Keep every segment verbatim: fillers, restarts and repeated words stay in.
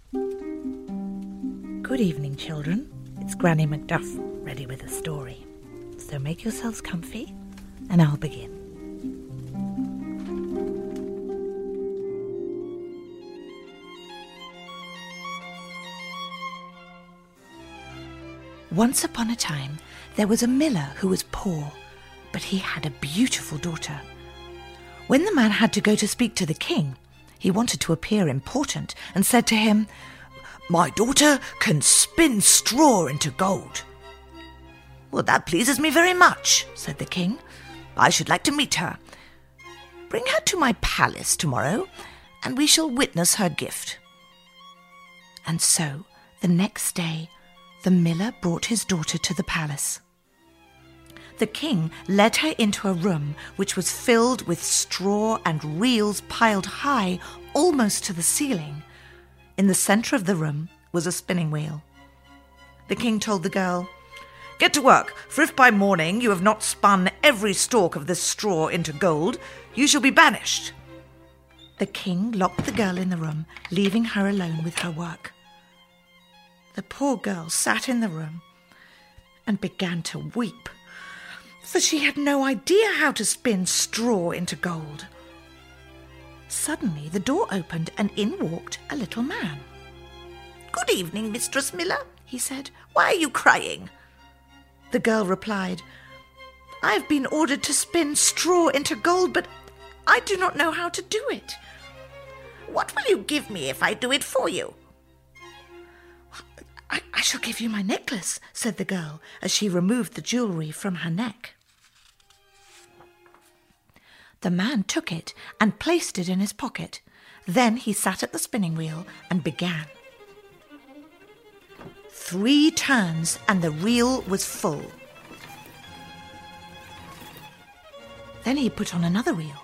Good evening, children. It's Granny Macduff, ready with a story. So make yourselves comfy, and I'll begin. Once upon a time, there was a miller who was poor, but he had a beautiful daughter. When the man had to go to speak to the king, he wanted to appear important and said to him, "My daughter can spin straw into gold." "Well, that pleases me very much," said the king. "I should like to meet her. Bring her to my palace tomorrow, and we shall witness her gift." And so, the next day, the miller brought his daughter to the palace. The king led her into a room which was filled with straw and reels piled high almost to the ceiling. In the centre of the room was a spinning wheel. The king told the girl, "Get to work, for if by morning you have not spun every stalk of this straw into gold, you shall be banished." The king locked the girl in the room, leaving her alone with her work. The poor girl sat in the room and began to weep, for she had no idea how to spin straw into gold. Suddenly the door opened and in walked a little man. "Good evening, Mistress Miller," he said. "Why are you crying?" The girl replied, "I have been ordered to spin straw into gold, but I do not know how to do it." "What will you give me if I do it for you?" I, I shall give you my necklace," said the girl as she removed the jewellery from her neck. The man took it and placed it in his pocket. Then he sat at the spinning wheel and began. Three turns and the reel was full. Then he put on another reel.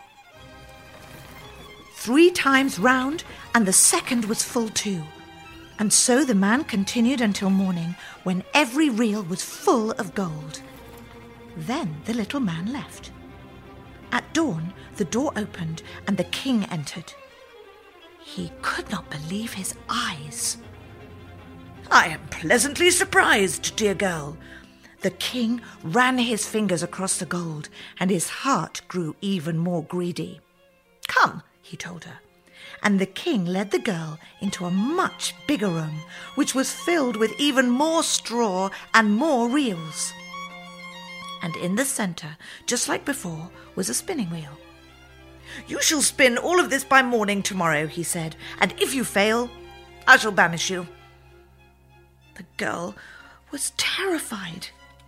Three times round and the second was full too. And so the man continued until morning, when every reel was full of gold. Then the little man left. At dawn, the door opened and the king entered. He could not believe his eyes. "I am pleasantly surprised, dear girl." The king ran his fingers across the gold, and his heart grew even more greedy. "Come," he told her. And the king led the girl into a much bigger room, which was filled with even more straw and more reels. And in the centre, just like before, was a spinning wheel. "You shall spin all of this by morning tomorrow," he said, "and if you fail, I shall banish you." The girl was terrified.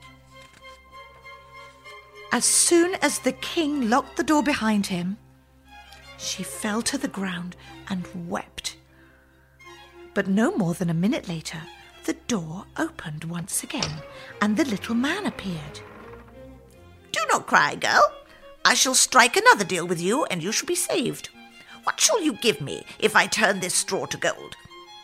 As soon as the king locked the door behind him, she fell to the ground and wept. But no more than a minute later, the door opened once again, and the little man appeared. "Do not cry, girl. I shall strike another deal with you, and you shall be saved. What shall you give me if I turn this straw to gold?"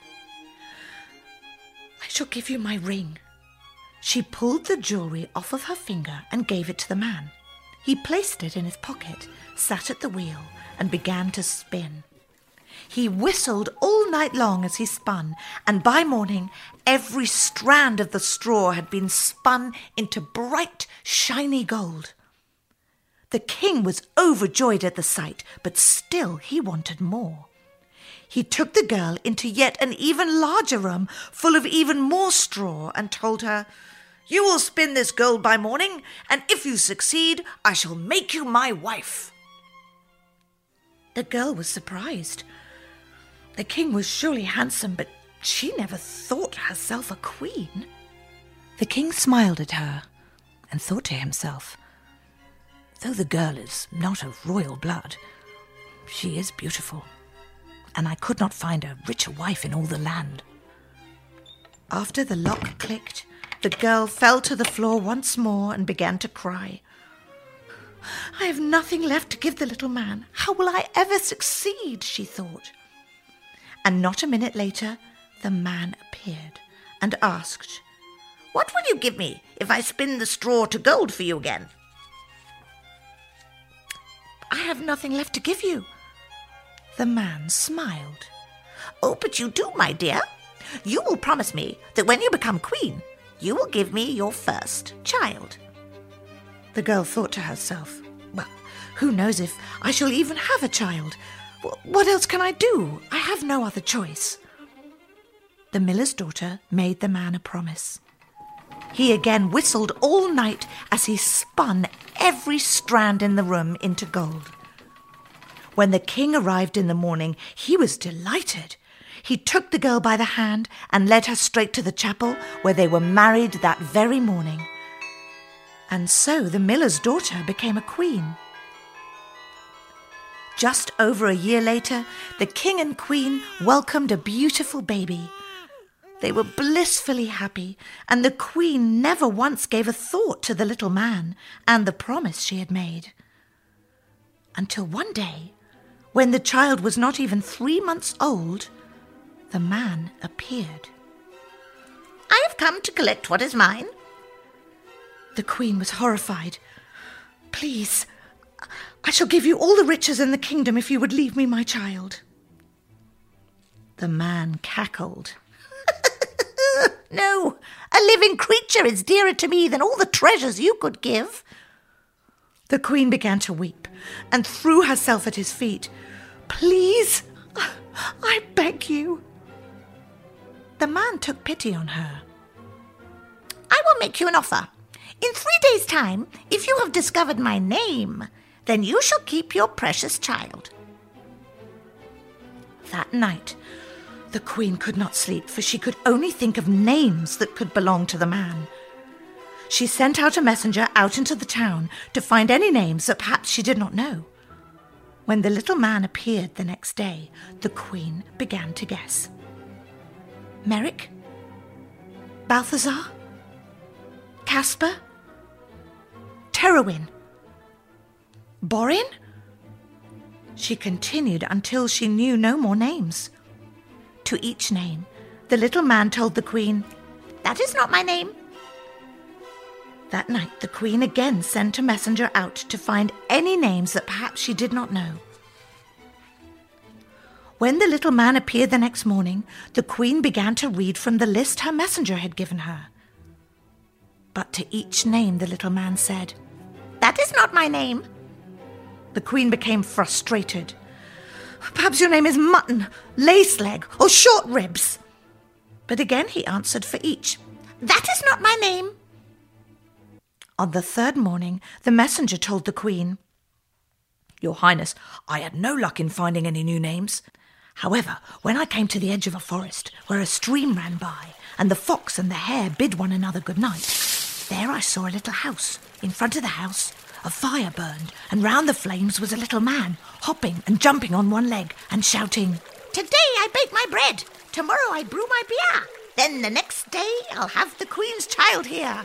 "I shall give you my ring." She pulled the jewellery off of her finger and gave it to the man. He placed it in his pocket, sat at the wheel, and began to spin. He whistled all night long as he spun, and by morning every strand of the straw had been spun into bright, shiny gold. The king was overjoyed at the sight, but still he wanted more. He took the girl into yet an even larger room, full of even more straw, and told her, "You will spin this gold by morning, and if you succeed, I shall make you my wife." The girl was surprised. The king was surely handsome, but she never thought herself a queen. The king smiled at her and thought to himself, "Though the girl is not of royal blood, she is beautiful, and I could not find a richer wife in all the land." After the lock clicked, the girl fell to the floor once more and began to cry. "I have nothing left to give the little man. How will I ever succeed?" she thought. And not a minute later, the man appeared and asked, "What will you give me if I spin the straw to gold for you again?" "I have nothing left to give you." The man smiled. Oh, but you do, my dear. You will promise me that when you become queen, you will give me your first child. The girl thought to herself, well, who knows if I shall even have a child? What else can I do? I have no other choice. The miller's daughter made the man a promise. He again whistled all night as he spun every strand in the room into gold. When the king arrived in the morning, he was delighted. He took the girl by the hand and led her straight to the chapel where they were married that very morning. And so the miller's daughter became a queen. Just over a year later, the king and queen welcomed a beautiful baby. They were blissfully happy, and the queen never once gave a thought to the little man and the promise she had made. Until one day, when the child was not even three months old, the man appeared. I have come to collect what is mine. The queen was horrified. Please, I shall give you all the riches in the kingdom if you would leave me my child. The man cackled. No, a living creature is dearer to me than all the treasures you could give. The queen began to weep and threw herself at his feet. Please, I beg you. The man took pity on her. I will make you an offer. In three days' time, if you have discovered my name, then you shall keep your precious child. That night, the queen could not sleep, for she could only think of names that could belong to the man. She sent out a messenger out into the town to find any names that perhaps she did not know. When the little man appeared the next day, the queen began to guess. Merrick? Balthazar? Caspar? Terowin? Borin? She continued until she knew no more names. To each name, the little man told the queen, That is not my name. That night, the queen again sent a messenger out to find any names that perhaps she did not know. When the little man appeared the next morning, the queen began to read from the list her messenger had given her. But to each name, the little man said, That is not my name. The queen became frustrated. Perhaps your name is Mutton, Laceleg, or Short Ribs. But again he answered for each, That is not my name. On the third morning, the messenger told the queen, Your Highness, I had no luck in finding any new names. However, when I came to the edge of a forest where a stream ran by and the fox and the hare bid one another good night, there I saw a little house. In front of the house, a fire burned, and round the flames was a little man, hopping and jumping on one leg and shouting, Today I bake my bread, tomorrow I brew my beer, then the next day I'll have the queen's child here.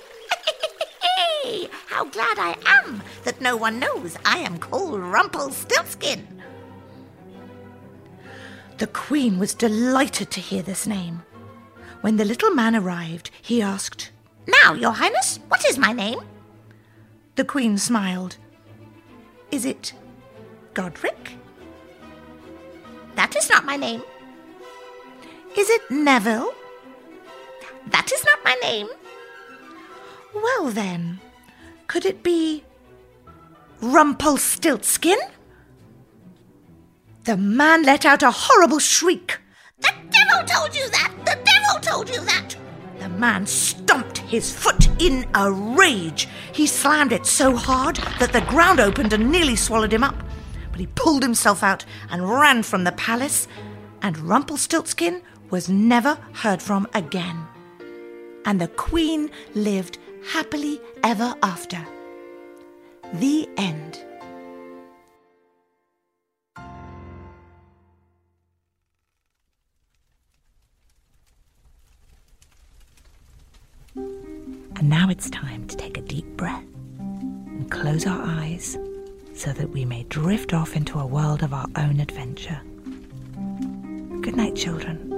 How glad I am that no one knows I am called Rumpelstiltskin. The queen was delighted to hear this name. When the little man arrived, he asked, Now, Your Highness, what is my name? The queen smiled. Is it Godric? That is not my name. Is it Neville? That is not my name. Well then, could it be Rumpelstiltskin? The man let out a horrible shriek. The devil told you that! The devil told you that! The man stomped his foot in a rage. He slammed it so hard that the ground opened and nearly swallowed him up. But he pulled himself out and ran from the palace, and Rumpelstiltskin was never heard from again. And the queen lived happily ever after. The end. And now it's time to take a deep breath and close our eyes so that we may drift off into a world of our own adventure. Good night, children.